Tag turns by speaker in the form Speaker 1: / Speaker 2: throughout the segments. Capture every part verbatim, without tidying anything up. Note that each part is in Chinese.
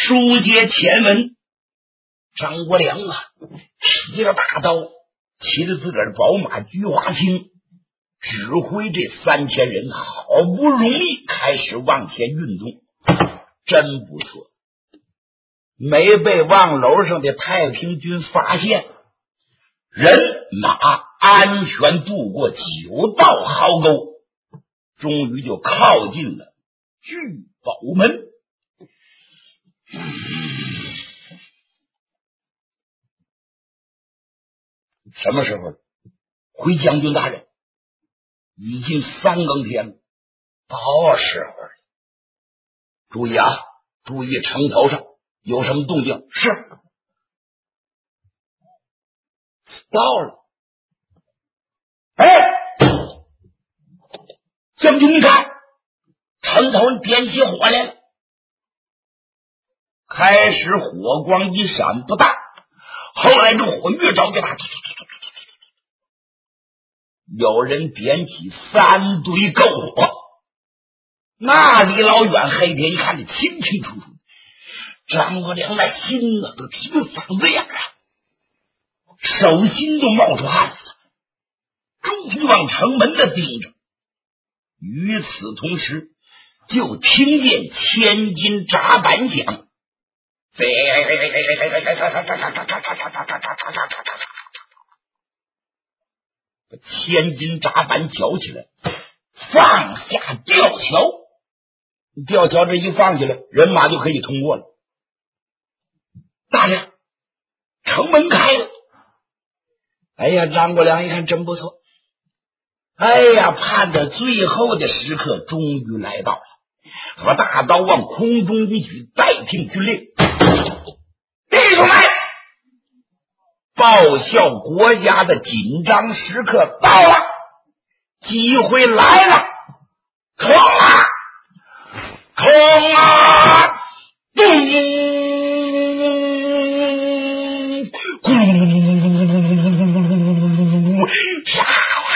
Speaker 1: 书接前文，张国良啊，提着大刀，骑着自个儿的宝马菊花青，指挥这三千人好不容易开始往前运动，真不错，没被望楼上的太平军发现，人马安全渡过九道壕沟，终于就靠近了聚宝门。什么时候？回将军大人，已经三更天了，到时候了。注意啊，注意城头上有什么动静？是，到了。哎，将军，你看，城头点起火来了。开始火光一闪不大，后来这火越着越大，有人点起三堆篝火，那离老远黑天一看得清清楚楚。张国良那心啊都提到嗓子眼啊，手心都冒出汗了，终于往城门的盯着。与此同时，就听见千斤闸板响，把千斤闸板绞起来，放下吊桥。吊桥这一放下来，人马就可以通过了。大人，城门开了。哎呀，张国良一看真不错。哎呀，盼着最后的时刻终于来到了，把大刀往空中一举，代听军令：弟兄们，报效国家的紧张时刻到了，机会来了，冲啊冲啊，咚，咕杀啦！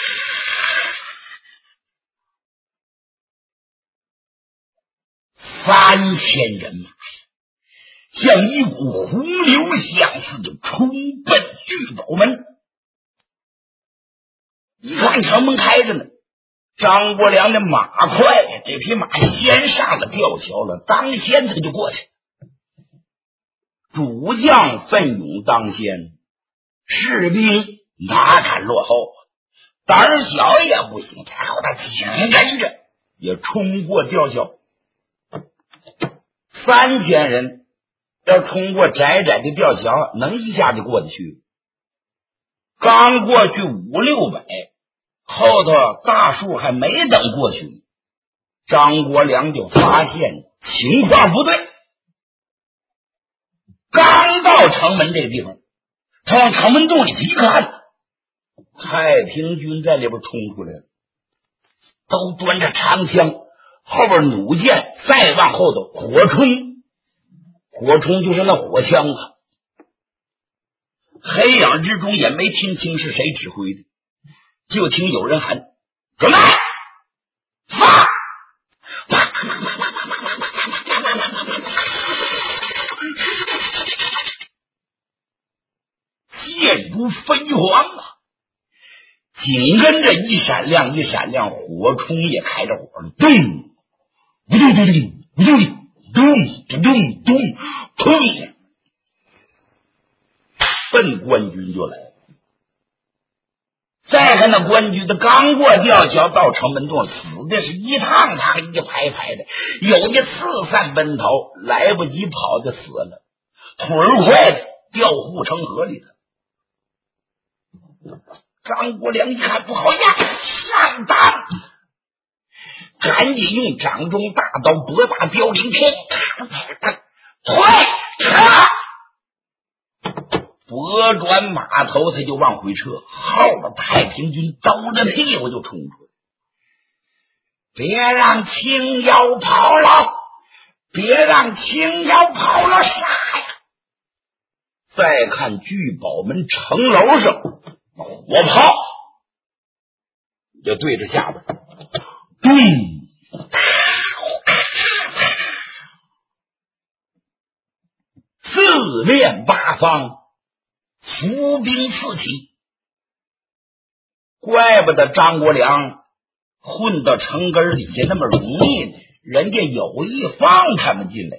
Speaker 1: 三千人马像一股洪流相似的冲奔聚宝门。一看城门开着呢，张国良的马快，这匹马先上了吊桥了，当先他就过去。主将奋勇当先，士兵哪敢落后，胆儿小也不行，然后他紧跟着也冲过吊桥。三千人要冲过窄窄的吊桥，能一下就过得去？刚过去五六百，后头大树还没等过去，张国良就发现情况不对。刚到城门这个地方，他往城门洞里一看，太平军在里边冲出来了，都端着长枪，后边弩箭，再往后头火冲，火冲就是那火枪啊。黑影之中也没听清是谁指挥的，就听有人喊：准备发！箭如飞蝗啊！紧跟着一闪亮一闪亮，火冲也开着火了，咚咚咚咚咚咚咚咚咚，砰！奔官军就来了。再看那官军，他刚过吊桥到城门洞，死的是一趟趟一排排的，有的四散奔逃，来不及跑的死了，腿儿快的掉护城河里头。张国良一看不好呀，上当，赶紧用掌中大刀拨打标铃，退撤，拨转马头，他就往回撤，后边太平军兜着屁股就冲出来，别让青妖跑了，别让青妖跑了，杀呀！再看聚宝门城楼上火炮就对着下边，咚！ 面八方，伏兵四起。怪不得张国良混到城根底下那么容易呢，人家有意放他们进来，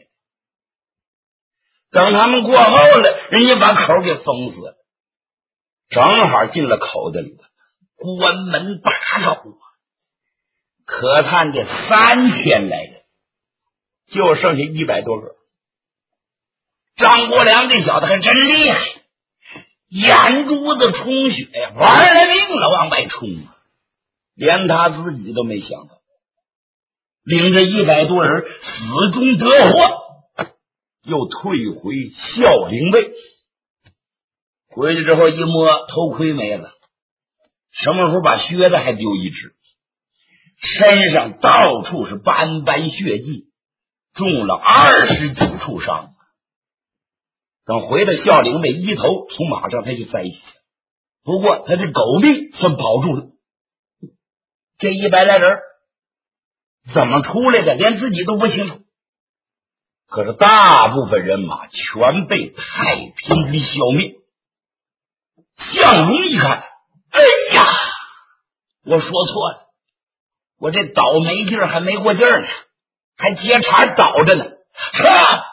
Speaker 1: 等他们过后了，人家把口给封死了，正好进了口子里头，关门大口，可叹这三千来人就剩下一百多个。张国良这小子还真厉害，眼珠子充血呀，玩了命了往外冲，连他自己都没想到，领着一百多人死中得获，又退回孝陵卫。回去之后一摸，头盔没了，什么时候把靴子还丢一只，身上到处是斑斑血迹，中了二十几处伤。等回到孝陵卫，一头从马上他就栽下去，不过他这狗命算保住了。这一百来人怎么出来的，连自己都不清楚。可是大部分人马全被太平军消灭。项荣一看，哎呀，我说错了，我这倒霉劲儿还没过劲儿呢，还接茬倒着呢，撤！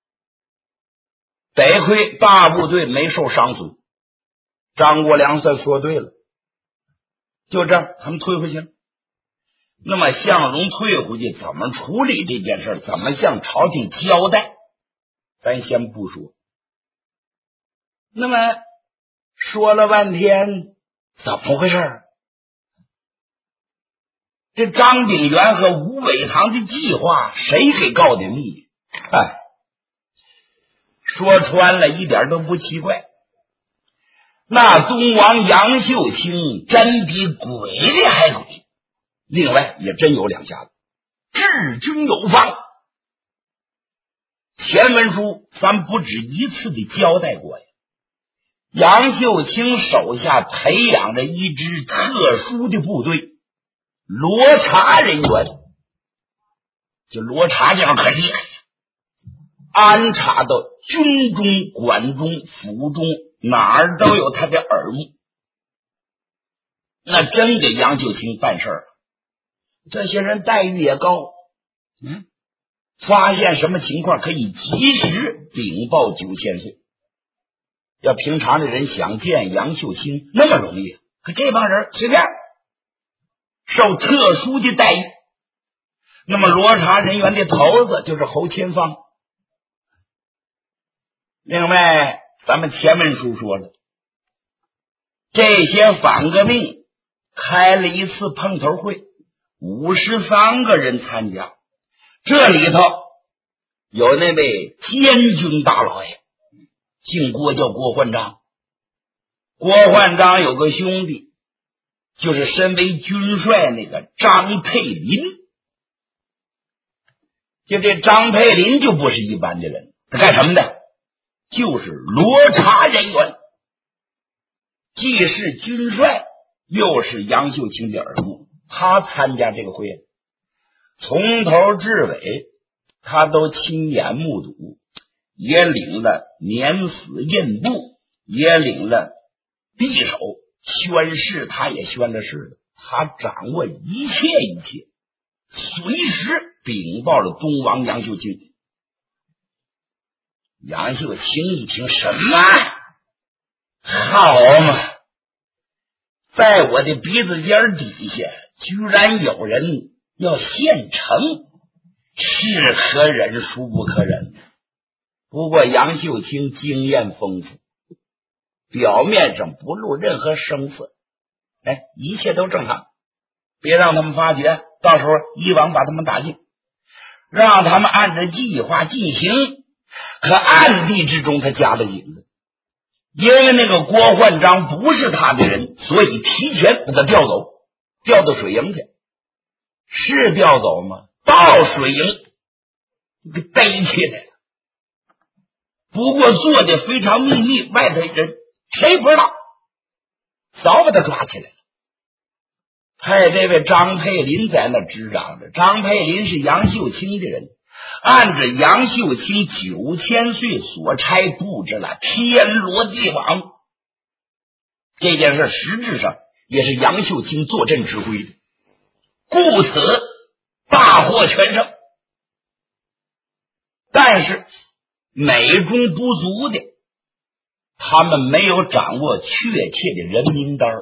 Speaker 1: 得亏大部队没受伤损，张国良算说对了，就这样他们退回去了。那么项荣退回去怎么处理这件事，怎么向朝廷交代，咱先不说。那么说了半天怎么回事？这张炳元和吴伟堂的计划谁给告的密？哎，说穿了一点都不奇怪，那东王杨秀清真比鬼的还鬼，另外也真有两下子，治军有方。前文书咱不止一次的交代过呀，杨秀清手下培养着一支特殊的部队，罗查人员。就罗查这样可厉害，安插到军中、馆中、府中，哪儿都有他的耳目。那真给杨秀清办事儿，这些人待遇也高，嗯，发现什么情况可以及时禀报九千岁。要平常的人想见杨秀清那么容易，可这帮人随便，受特殊的待遇。那么罗查人员的头子就是侯千芳。另外咱们前文书说了，这些反革命开了一次碰头会，五十三个人参加，这里头有那位监军大老爷，姓郭，叫郭焕章。郭焕章有个兄弟，就是身为军帅那个张佩林。就这张佩林就不是一般的人，他干什么的？就是罗查人员，既是军帅又是杨秀清的耳目。他参加这个会，从头至尾他都亲眼目睹，也领了免死印簿，也领了匕首，宣誓他也宣了誓了。他掌握一切一切，随时禀报了东王杨秀清。杨秀清一听，什么？好嘛，在我的鼻子尖底下居然有人要献城，是可忍孰不可忍。不过杨秀清经验丰富，表面上不露任何声色，哎，一切都正常，别让他们发觉，到时候一网把他们打尽，让他们按照计划进行。可暗地之中他加了引子，因为那个郭焕章不是他的人，所以提前把他调走，调到水营去。是调走吗？到水营给逮起来了，不过做的非常秘密，外头人谁不知道，早把他抓起来了。派这位张佩林在那执掌着。张佩林是杨秀清的人， 按着杨秀清九千岁所差布置了天罗地网。这件事实质上也是杨秀清坐镇指挥的，故此大获全胜。但是美中不足的，他们没有掌握确切的人名单，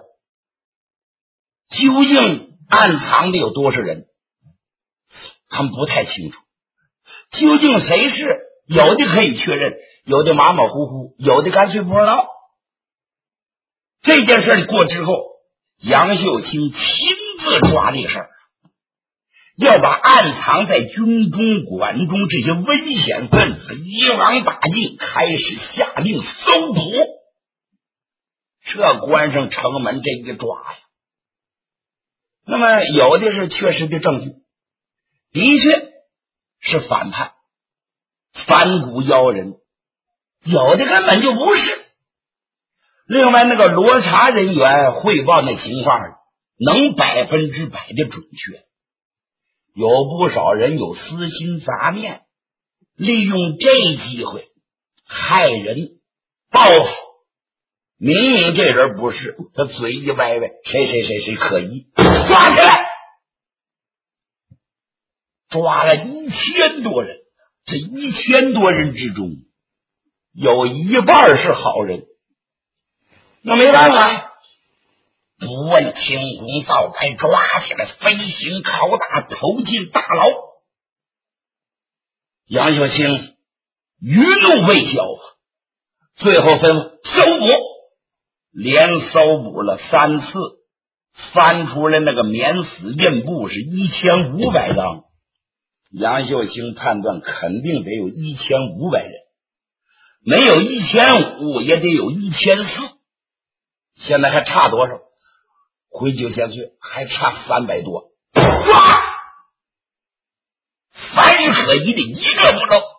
Speaker 1: 究竟暗藏的有多少人，他们不太清楚。究竟谁是，有的可以确认，有的马马虎虎，有的干脆不知道。这件事过之后，杨秀清亲自抓这个事儿，要把暗藏在军中馆中这些危险分子一网打尽，开始下令搜捕。这关上城门，这一抓呀，那么有的是确实的证据，的确是反叛反骨妖人，有的根本就不是。另外那个罗查人员汇报那情况能百分之百的准确，有不少人有私心杂念，利用这机会害人报复。明明这人不是，他嘴一歪歪，谁谁谁谁可疑，抓起来。抓了一千多人，这一千多人之中有一半是好人。那没办法，不问青红皂白，抓起来飞行拷打，投进大牢。杨秀清余怒未消，最后吩咐搜捕，连搜捕了三次，翻出来那个免死印簿是一千五百张。杨秀清判断肯定得有一千五百人，没有一千五也得有一千四。现在还差多少？回九千岁还差三百多。抓！凡是可疑的一个不漏。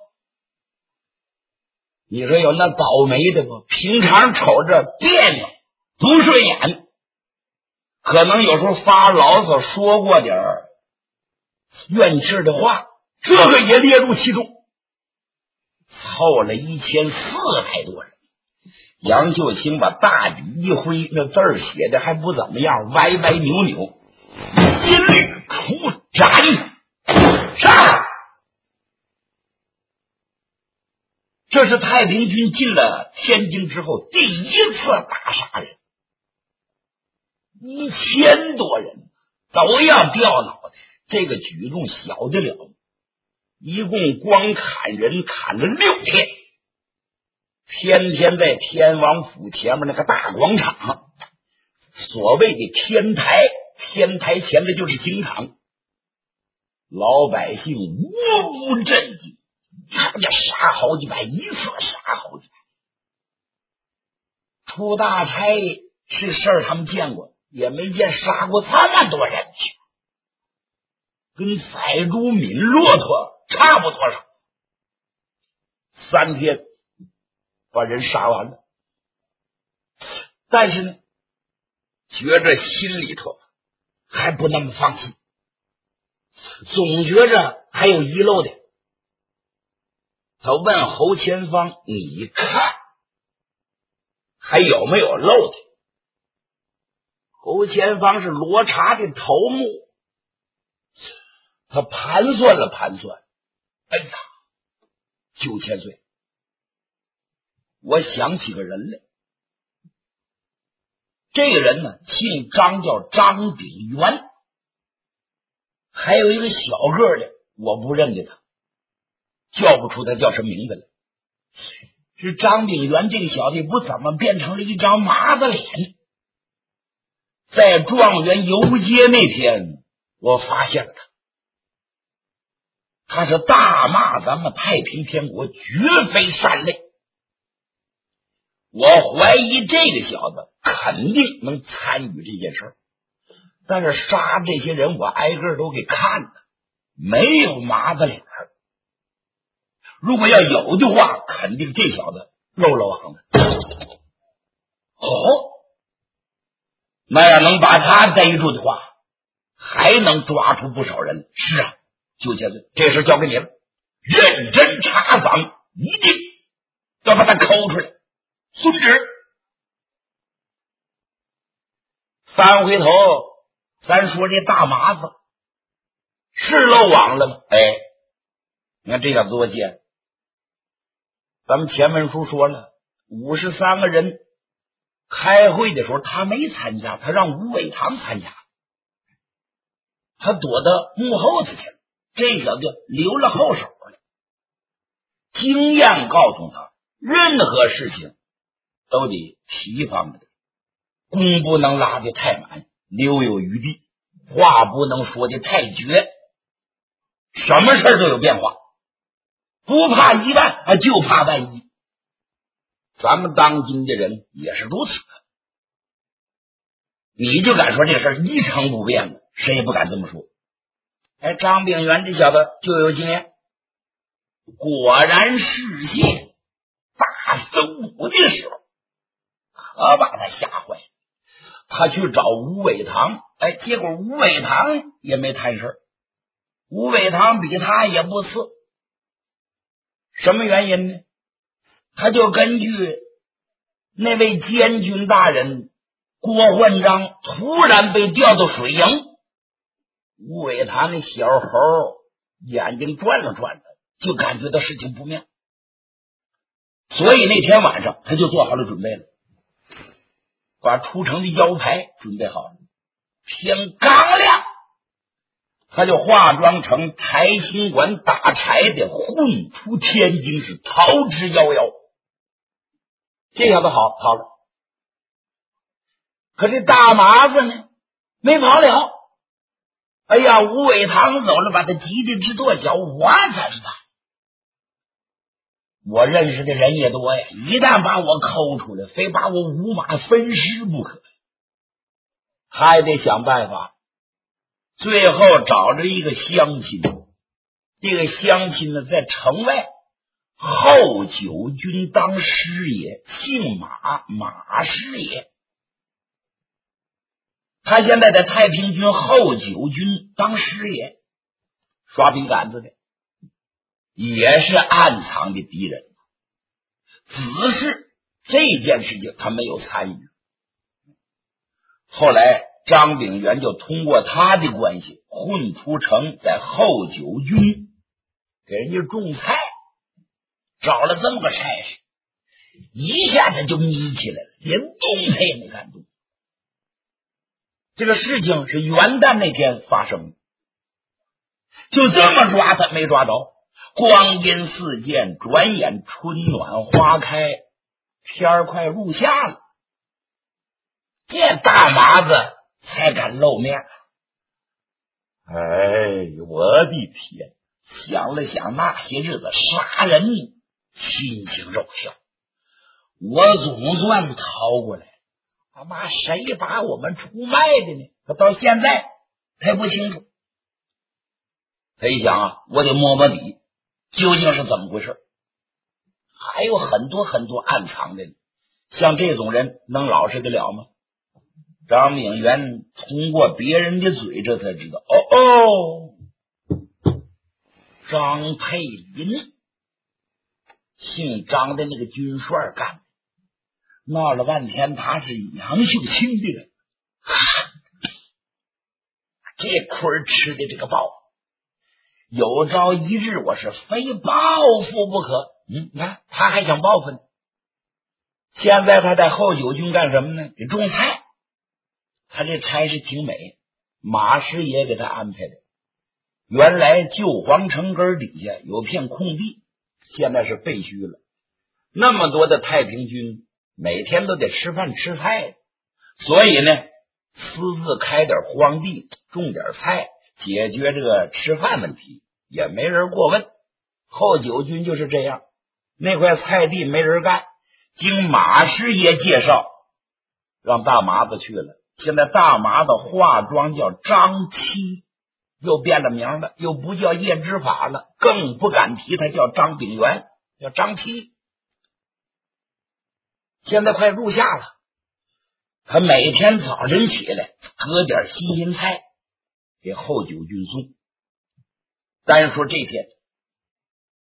Speaker 1: 你说有那倒霉的不？平常瞅着别扭不顺眼，可能有时候发牢骚说过点怨气的话，这个也列入其中。凑了一千四百多人。杨秀清把大笔一挥，那字儿写的还不怎么样，歪歪扭扭，一律出斩上。这是太平军进了天津之后第一次大杀人，一千多人都要掉脑袋，这个举动小得了，一共光砍人砍了六天。天天在天王府前面那个大广场，所谓的天台，天台前的就是刑场，老百姓无不震惊，他们家杀好几百，一次杀好几百。出大差是事儿，他们见过，也没见杀过这么多人去，跟宰猪抿骆驼差不多少。三天把人杀完了，但是呢，觉着心里头还不那么放心，总觉着还有遗漏的。他问侯前方：“你看还有没有漏的？”侯前方是罗查的头目，他盘算了盘算，哎呀，九千岁。我想起个人来，这个人呢姓张，叫张炳元，还有一个小个的我不认得他，叫不出他叫什么名字来。是张炳元这个小子不怎么变成了一张麻子脸。在状元游街那天我发现了他，他是大骂咱们太平天国绝非善类。我怀疑这个小子肯定能参与这件事儿，但是杀这些人我挨个都给看了，没有麻子脸儿。如果要有的话，肯定这小子漏了网了。哦，那要能把他逮住的话，还能抓出不少人。是啊，九千岁，这事交给你了。 认真查访，一定要把他抠出来。遵旨。翻回头，咱说这大麻子是漏网了吗？哎，你看这下多见。咱们前文书说了，五十三个人开会的时候他没参加，他让吴伟堂参加，他躲到幕后头去了，这小子留了后手了。经验告诉他，任何事情都得提防着，弓不能拉得太满，留有余地，话不能说的太绝，什么事都有变化，不怕一万啊，就怕万一。咱们当今的人也是如此的，你就敢说这事一成不变的，谁也不敢这么说。哎，张炳元这小子就有经验，果然事先大搜捕的时候可把他吓坏了。他去找吴伟堂，哎，结果吴伟堂也没谈事儿，吴伟堂比他也不次。什么原因呢？他就根据那位监军大人郭焕章突然被调到水营，吴伟堂那小猴眼睛转了转的，就感觉到事情不妙，所以那天晚上他就做好了准备了，把出城的腰牌准备好了。天刚亮，他就化妆成柴兴馆打柴的，混出天津市，逃之夭夭。这下子好跑了，可这大麻子呢没跑了。哎呀，吴伟堂走了，把他急得直跺脚，我怎么办？我认识的人也多呀，一旦把我抠出来，非把我五马分尸不可。他也得想办法。最后找着一个乡亲，这个乡亲呢在城外，后九军当师爷，姓马，马师爷。他现在在太平军后九军当师爷，刷笔杆子的，也是暗藏的敌人，只是这件事情他没有参与。后来张炳元就通过他的关系混出城，在后九军给人家种菜，找了这么个差事，一下子就眯起来了，连动他也没敢动。这个事情是元旦那天发生的，就这么抓他没抓着。光阴似箭，转眼春暖花开，天儿快入夏了，这大麻子才敢露面。哎，我的天！想了想那些日子杀人，心情肉跳，我总算逃过来。他妈谁把我们出卖的呢？他到现在他也不清楚。他一想啊，我得摸摸底，究竟是怎么回事？还有很多很多暗藏的呢，像这种人能老实得了吗？张炳元通过别人的嘴，这才知道，哦哦，张佩林，姓张的那个军帅干的，闹了半天他是杨秀清的人，这亏吃的这个报，有朝一日我是非报复不可。嗯，你看他还想报复呢。现在他在后九军干什么呢？给种菜。他这差事挺美，马师爷给他安排的。原来旧皇城根底下有片空地，现在是废墟了。那么多的太平军每天都得吃饭吃菜，所以呢私自开点荒地，种点菜，解决这个吃饭问题，也没人过问。后九军就是这样，那块菜地没人干，经马师爷介绍，让大麻子去了。现在大麻子化妆叫张七，又变了名了，又不叫叶知法了，更不敢提他叫张炳元，叫张七。现在快入夏了，他每天早晨起来割点新鲜菜给后九军送。单说这天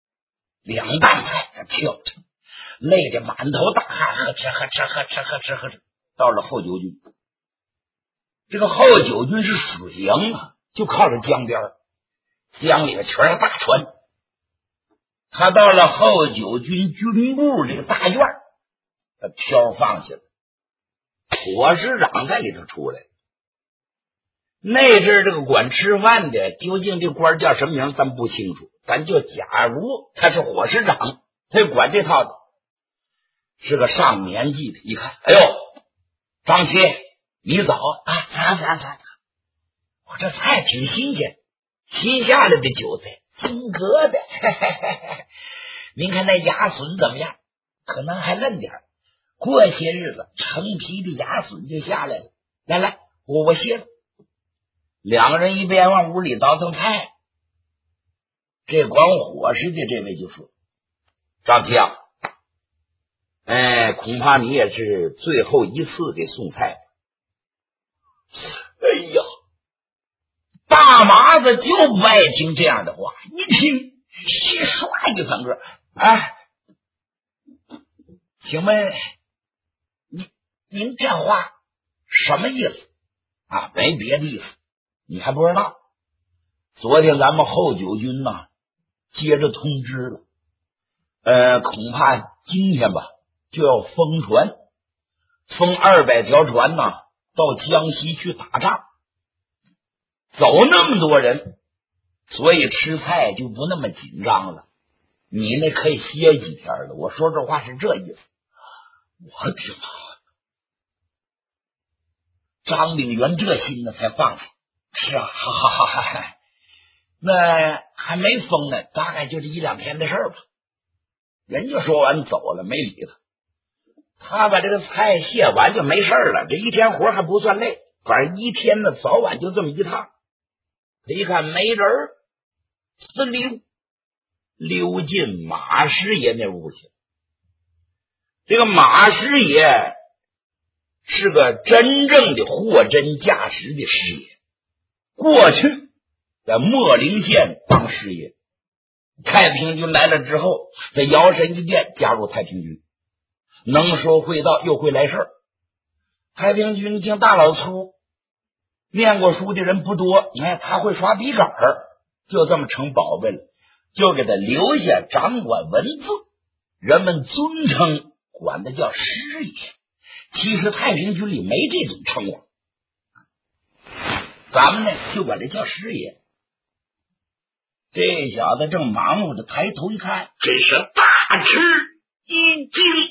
Speaker 1: 两担菜跳着，累得满头大汗，呵哧呵哧呵哧呵哧呵哧。到了后九军，这个后九军是水营啊，就靠着江边，江里边全是大船。他到了后九军军部这个大院，把挑放下了，伙食长在里头出来。那阵这个管吃饭的，究竟这官叫什么名咱不清楚，咱就假如他是伙食长，他管这套的，是个上年纪的。一看，哎呦，张七你早啊，咋咋咋咋，我这菜挺新鲜，新下来的韭菜，金格的，嘿嘿嘿嘿。您看那芽笋怎么样？可能还嫩点，过些日子成皮的芽笋就下来了。来来，我我歇了。两个人一边往屋里倒腾菜，这管伙食的这位就说：“张七啊，哎，恐怕你也是最后一次给送菜。”哎呀，大麻子就不爱听这样的话，一听稀唰一翻个，哎，请问您您这话什么意思啊？没别的意思，你还不知道？昨天咱们后九军呐、啊，接着通知了，呃，恐怕今天吧就要封船，封二百条船呐、啊，到江西去打仗，走那么多人，所以吃菜就不那么紧张了。你那可以歇几天了。我说这话是这意思。我挺好。张炳元这心呢才放下。是啊，哈哈哈哈哈。那还没封呢，大概就这一两天的事儿吧。人就说完走了，没理他。他把这个菜卸完就没事了，这一天活还不算累，反正一天呢早晚就这么一趟。他一看没人，呲溜溜进马师爷那屋去。这个马师爷是个真正的货真价实的师爷，过去在秣陵县当师爷，太平军来了之后，在摇身一变加入太平军，能说会道又会来事儿。太平军经大老粗，念过书的人不多，你看他会刷笔杆儿，就这么成宝贝了，就给他留下掌管文字，人们尊称管他叫师爷。其实太平军里没这种称呼，咱们呢就管他叫师爷。这小子正忙活着，抬头一看，真是大吃一惊。